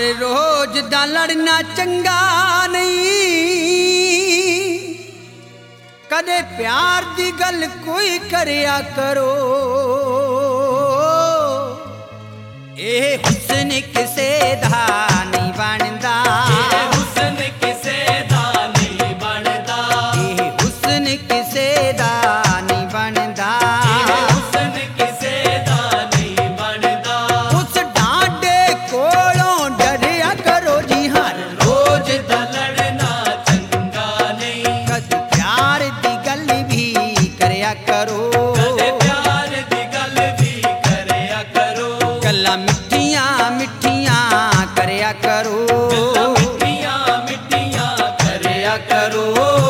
रोज दा लड़ना चंगा नहीं, कदे प्यार दी गल कोई करया करो। ए हुस्न किसे दा नहीं बनदा, हुस्न किसे दा नहीं बनदा, ए हुस्न किसे दा नहीं बनदा, हुस्न किसे दा नहीं बनदा। उस डांडे कोलों डरिया करो जी हर रोज दा लड़ना चंगा नहीं, कद प्यार दी गल भी करया करो। कदे प्यार दी गल भी करया करो। गल्लां मिठियां मिठियां करया करो, मिठियां मिठियां करया करो।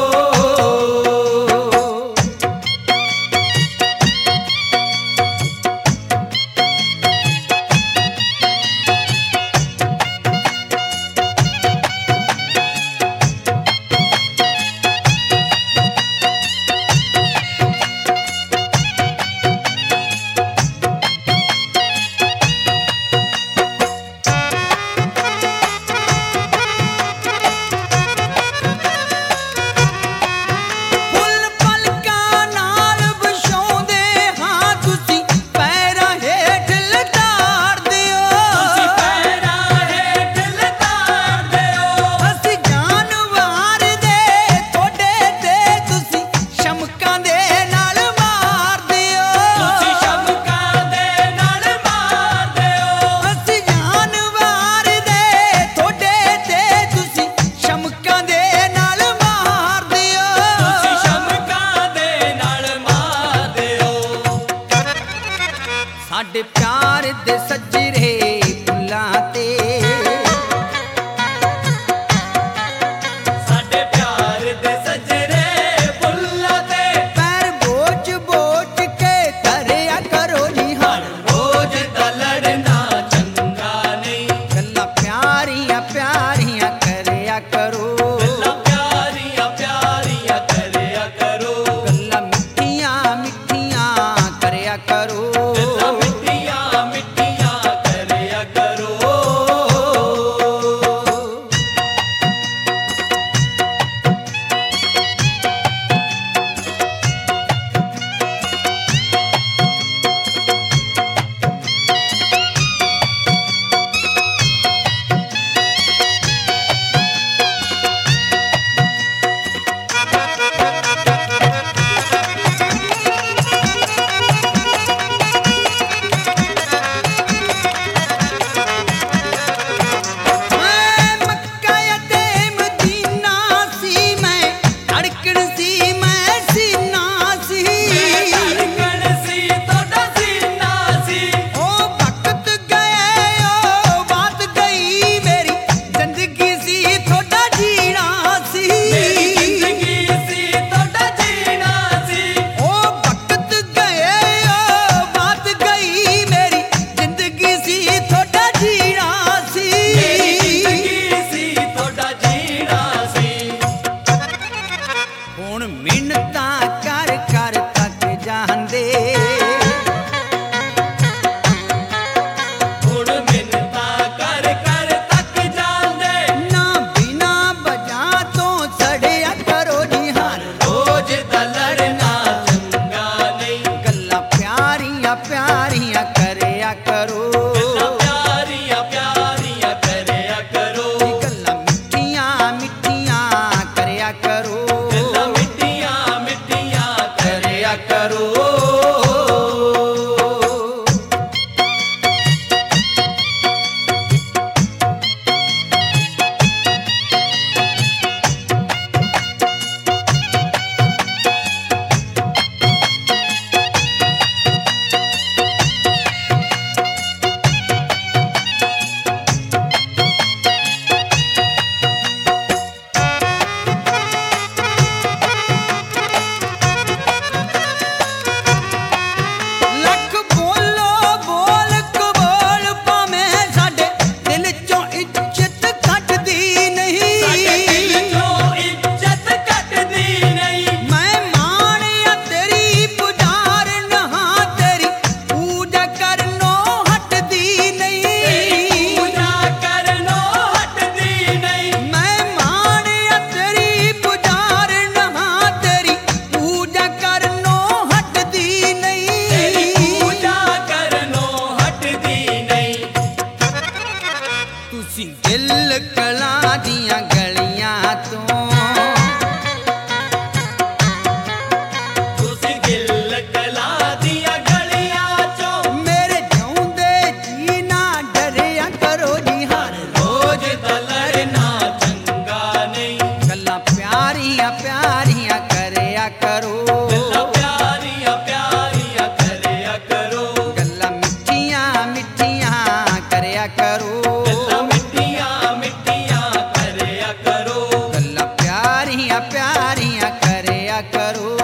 फुੱਲ ਪਲਕਾਂ ਨਾਲ ਵਿਛਾਉਂਦੇ ਹਾਂ, ਤੁਸੀਂ ਪੈਰਾਂ ਹੇਠ ਲਤਾੜ ਦਿਓ। ਤੁਸੀਂ ਪੈਰਾਂ ਹੇਠ ਲਤਾੜ ਦਿਓ। ਅਸੀਂ ਜਾਨਵਾਰ ਦੇ ਤੁਹਾਡੇ ਤੇ ਤੁਸੀਂ ਸ਼ਮਕਾਂ ਦੇ ਨਾਲ ਮਾਰ ਦਿਓ। ਤੁਸੀਂ ਸ਼ਮਕਾਂ ਦੇ ਨਾਲ ਮਾਰ ਦਿਓ। ਅਸੀਂ ਜਾਨਵਾਰ ਦੇ ਤੁਹਾਡੇ ਤੇ ਤੁਸੀਂ ਸ਼ਮਕਾਂ ਦੇ ਨਾਲ ਮਾਰ ਦਿਓ। ਤੁਸੀਂ ਸ਼ਮਕਾਂ ਦੇ ਨਾਲ ਮਾਰ ਦਿਓ। ਸਾਡੇ ਪਿਆਰ ਦੇ ਸੱਜਰੇ ਫੁੱਲਾਂ ਤੇ, ਸਾਡੇ ਪਿਆਰ ਦੇ ਸਜਰੇ ਫੁੱਲਾਂ ਤੇ ਪੈਰ ਬੋਚ ਬੋਚ ਕੇ ਧਰਿਆ ਕਰੋ ਜੀ ਹਰ ਰੋਜ਼ ਦਾ ਲੜਨਾ ਚੰਗਾ ਨਹੀਂ। ਗੱਲਾਂ ਪਿਆਰੀਆਂ ਪਿਆਰੀਆਂ ਕਰਿਆ ਕਰੋ। ਗੱਲਾਂ ਪਿਆਰੀਆਂ ਪਿਆਰੀਆਂ ਕਰਿਆ ਕਰੋ। ਗੱਲਾਂ ਮਿੱਠੀਆਂ ਮਿੱਠੀਆਂ ਕਰਿਆ ਕਰੋ। ਗੱਲਾਂ ਮਿੱਠੀਆਂ ਮਿੱਠੀਆਂ ਕਰਿਆ ਕਰੋ। ਮੈਂ ਮੱਕਾ ਅਤੇ ਮਦੀਨਾ ਸੀ, ਮੈਂ ਧੜਕਣ ਸੀ, ਮੈਂ ਸੀਨਾ ਸੀ। ਧੜਕਣ ਸੀ ਤੁਹਾਡਾ ਸੀਨਾ ਸੀ। ਉਹ ਵਕਤ ਗਏ ਉਹ ਬਾਤ ਗਈ, ਮੇਰੀ ਜ਼ਿੰਦਗੀ ਸੀ ਤੁਹਾਡਾ ਜੀਣਾ ਸੀ। ਮੇਰੀ ਜ਼ਿੰਦਗੀ ਸੀ ਤੁਹਾਡਾ ਜੀਣਾ ਸੀ। ਉਹ ਵਕਤ ਗਏ ਉਹ ਬਾਤ ਗਈ, ਮੇਰੀ ਜ਼ਿੰਦਗੀ ਸੀ ਤੁਹਾਡਾ ਜੀਣਾ ਸੀ। ਮੇਰੀ ਜ਼ਿੰਦਗੀ ਸੀ ਤੁਹਾਡਾ ਜੀਣਾ ਸੀ। ਹੁਣ ਮਿੰਨਤਾਂ ਕਰ ਕਰ ਤੱਕ ਜਾਂਦੇ, ਹੁਣ ਮਿੰਨਤਾਂ ਕਰ ਕਰ ਤੱਕ ਜਾਂਦੇ। ਨਾ ਬਿਨਾ ਵਜ੍ਹਾ ਤੋਂ ਸੜਿਆ ਕਰੋ ਜੀ ਹਰ ਰੋਜ਼ ਦਾ ਲੜਨਾ ਚੰਗਾ ਨਹੀਂ। ਗੱਲਾਂ ਪਿਆਰੀਆਂ ਪਿਆਰੀਆਂ ਕਰਿਆ ਕਰੋ। ਗੱਲਾਂ ਪਿਆਰੀਆਂ ਪਿਆਰੀਆਂ ਕਰਿਆ ਕਰੋ। ਗੱਲਾਂ ਮਿੱਠੀਆਂ ਮਿੱਠੀਆਂ ਕਰਿਆ ਕਰੋ। ਗੱਲਾਂ ਮਿੱਠੀਆਂ ਮਿੱਠੀਆਂ ਕਰਿਆ ਕਰੋ। ਕਰਿਆ ਕਰੋ